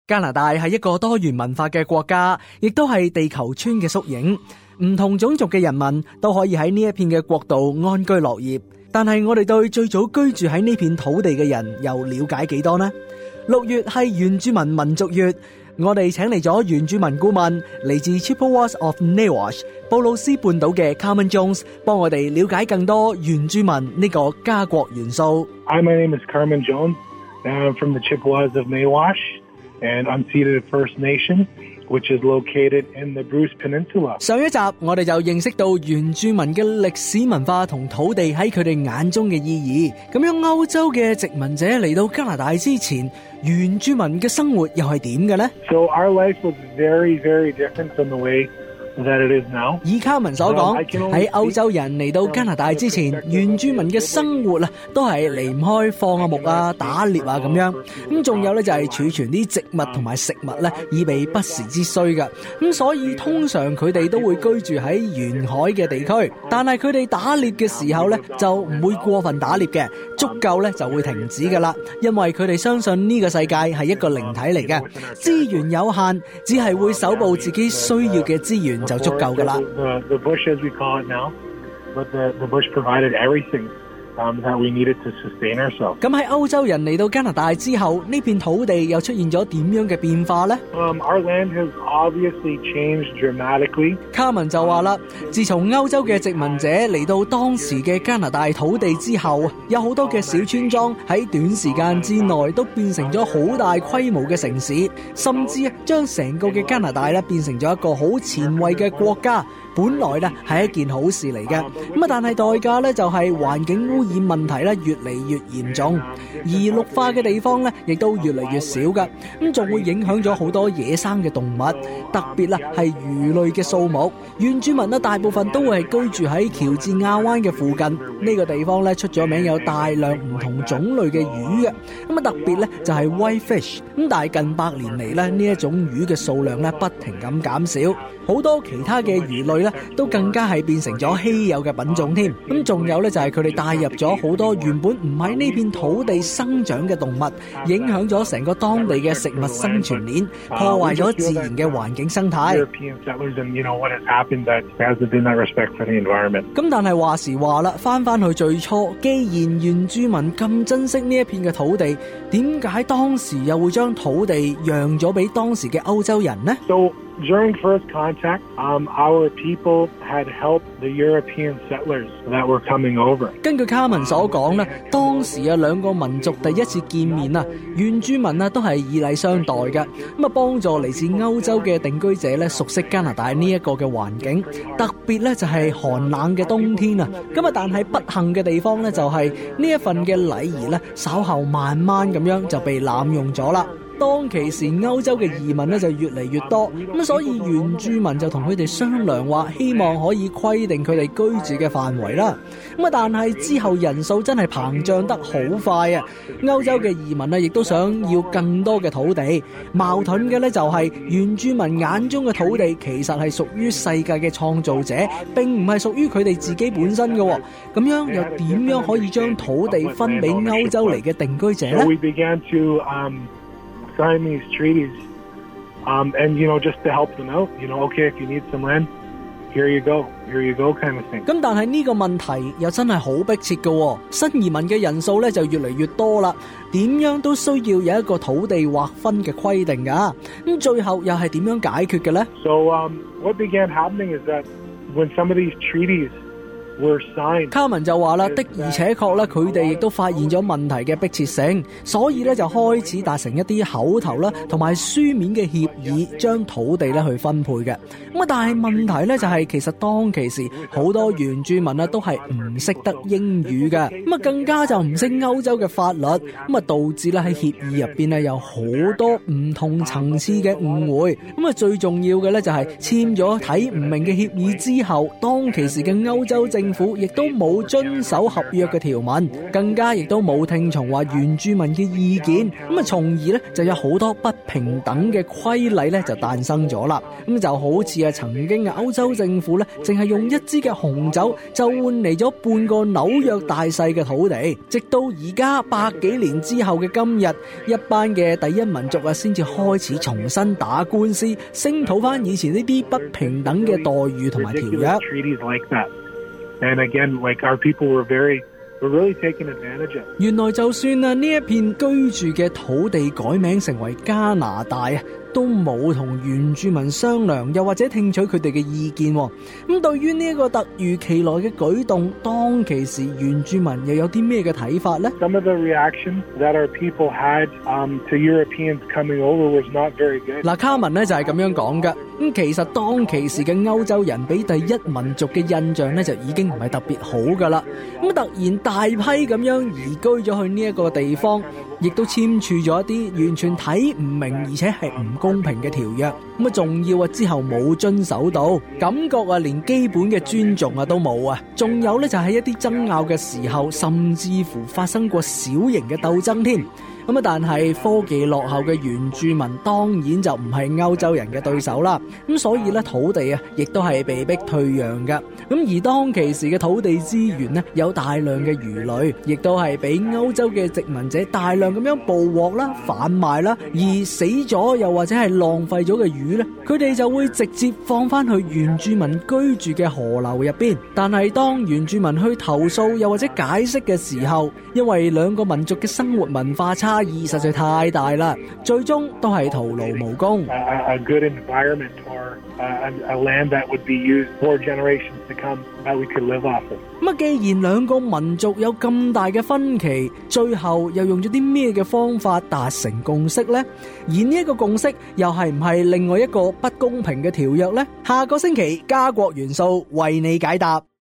加拿大係一個多元文化嘅國家，亦都係地球村嘅縮影。唔同種族嘅人民都可以喺呢一片嘅國度安居樂業。但係我哋對最早居住喺呢片土地嘅人又了解幾多呢？6月係原住民民族月，我哋請嚟咗原住民顧問，嚟自 Chippewas of Nawash 布魯斯半島嘅 Carmen Jones， 幫我哋了解更多原住民呢個家國元素。 Hi, my name is Carmen Jones, and I'm from the Chippewas of Nawash, and unceded First Nation, which is located in the Bruce Peninsula. 上一集我哋就認識到原住民嘅歷史文化同土地喺佢哋眼中嘅意義。咁樣歐洲嘅殖民者嚟到加拿大之前，原住民嘅生活又係點嘅呢？ So our life was very, very different from the way that it is now. 以卡文所講，喺歐洲人嚟到加拿大之前，原住民嘅生活都係離唔開放下牧打獵咁樣。咁仲有咧就係儲存啲植物同埋食物咧，以備不時之需嘅。咁所以通常佢哋都會居住喺沿海嘅地區，但係佢哋打獵嘅時候咧就唔會過分打獵嘅，足夠咧就會停止噶啦。因為佢哋相信呢個世界係一個靈體嚟嘅，資源有限，只係會守護自己需要嘅資源就足夠噶啦。 The bush, as we call it now, but the bush provided everything that we needed to sustain ourselves. 咁喺歐洲人嚟到加拿大之後，呢片土地又出現咗點樣嘅變化呢？ Our land has obviously changed dramatically. 卡文就話啦，自從歐洲嘅殖民者嚟到當時嘅加拿大土地之後，有好多嘅小村莊喺短時間之內都變成咗好大規模嘅城市，甚至將成個嘅加拿大變成咗一個好前衛嘅國家。本來係一件好事嚟嘅，但係代價就係環境污染問題越嚟越嚴重，而綠化嘅地方亦都越嚟越少㗎，仲會影響咗好多野生嘅動物，特別係魚類嘅數目。原住民大部分都會係居住喺喬治亞灣嘅附近，呢個地方出咗名有大量唔同種類嘅魚嘅，特別就係 whitefish， 但係近100年嚟呢一種魚嘅數量不停咁減少，好多其他嘅魚類都更加係變成咗稀有嘅品種添。咁仲有就係佢哋帶入咗好多原本唔喺呢片土地生長嘅動物，影響咗成個當地嘅食物生存鏈，破壞咗自然嘅環境生態。咁但係話時話啦，翻去最初，既然原住民咁珍惜呢一片嘅土地，點解當時又會將土地讓咗俾當時嘅歐洲人呢 ？During first contact, our people had helped the European settlers that were coming over. 根據卡文所講當時兩個民族第一次見面原住民都係以禮相待嘅，幫助嚟自歐洲嘅定居者熟悉加拿大呢一個嘅環境，特別就係寒冷嘅冬天但係不幸嘅地方就係呢一份嘅禮儀稍後慢慢咁樣就被濫用咗啦。當其時歐洲嘅移民就越嚟越多，所以原住民就同佢哋商量話，希望可以規定佢哋居住嘅範圍啦。但係之後人數真係膨脹得好快歐洲嘅移民亦都想要更多嘅土地。矛盾嘅就係原住民眼中嘅土地其實係屬於世界嘅創造者，並唔係屬於佢哋自己本身嘅。咁樣又點樣可以將土地分俾歐洲嚟嘅定居者呢？ So we began to sign these treaties, and just to help them out, okay, if you need some land, here you go kind of thing. 咁但係呢個問題又真係好迫切嘅，新移民嘅人數就越嚟越多啦，點樣都需要有一個土地劃分嘅規定㗎。咁最後又係點樣解決嘅呢？ So what began happening is that when some of these treaties卡文就話啦，的而且確佢哋亦都發現咗問題嘅迫切性，所以就開始達成一啲口頭同埋書面嘅協議，將土地去分配嘅。但係問題就係，其實當其時好多原住民都係唔識得英語嘅，更加就唔識歐洲嘅法律，導致喺協議入邊有好多唔同層次嘅誤會。最重要嘅就係簽咗睇唔明嘅協議之後，當其時嘅歐洲政政府亦都冇遵守合約嘅條文，更加亦都冇聽從話原住民嘅意見，咁啊從而咧就有好多不平等嘅規例咧就誕生咗啦。咁就好似曾經嘅歐洲政府咧，淨係用一支嘅紅酒就換嚟咗半個紐約大細嘅土地，直到而家100幾年之後嘅今日，一班嘅第一民族先至開始重新打官司，聲討翻以前呢啲不平等嘅待遇同埋條約。原來就算呢一片居住嘅土地改名成為加拿大都冇同原住民商量，又或者聽取佢哋嘅意見。咁對於呢一個突如其來嘅舉動，當其時原住民又有啲咩嘅睇法呢？ Some of the reactions that our people had to Europeans coming over was not very good. 嗱，卡文呢就係咁樣講㗎。咁其實當其時嘅歐洲人俾第一民族嘅印象呢，就已經唔係特別好噶啦。咁突然大批咁樣移居咗去呢一個地方，亦都簽署咗一啲完全睇唔明而且係唔公平嘅條約。咁啊仲要之後冇遵守到，感覺連基本嘅尊重都冇啊。仲有呢，就喺一啲爭拗嘅時候，甚至乎發生過小型嘅鬥爭添。咁但係科技落後嘅原住民當然就唔係歐洲人嘅對手啦。咁所以咧土地亦都係被逼退讓嘅。咁而當其時嘅土地資源呢，有大量嘅魚類，亦都係俾歐洲嘅殖民者大量咁樣捕獲啦、販賣啦。而死咗又或者係浪費咗嘅魚呢，佢哋就會直接放翻去原住民居住嘅河流入邊。但係當原住民去投訴又或者解釋嘅時候，因為兩個民族嘅生活文化差異實在太大啦，最終都係徒勞無功。 A good environment or a land that would be used for generations to come that we could live off of. 咁既然兩個民族有咁大嘅分歧，最後又用咗啲咩嘅方法達成共識呢？而呢一個共識又係唔係另外一個不公平嘅條約呢？下個星期家國元素為你解答。